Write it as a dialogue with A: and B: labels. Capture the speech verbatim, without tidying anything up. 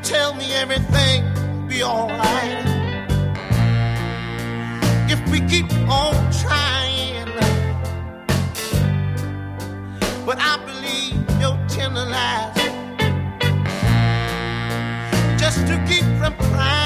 A: tell me everything will be alright if we keep on trying. But I believe your tender lies just to keep from crying.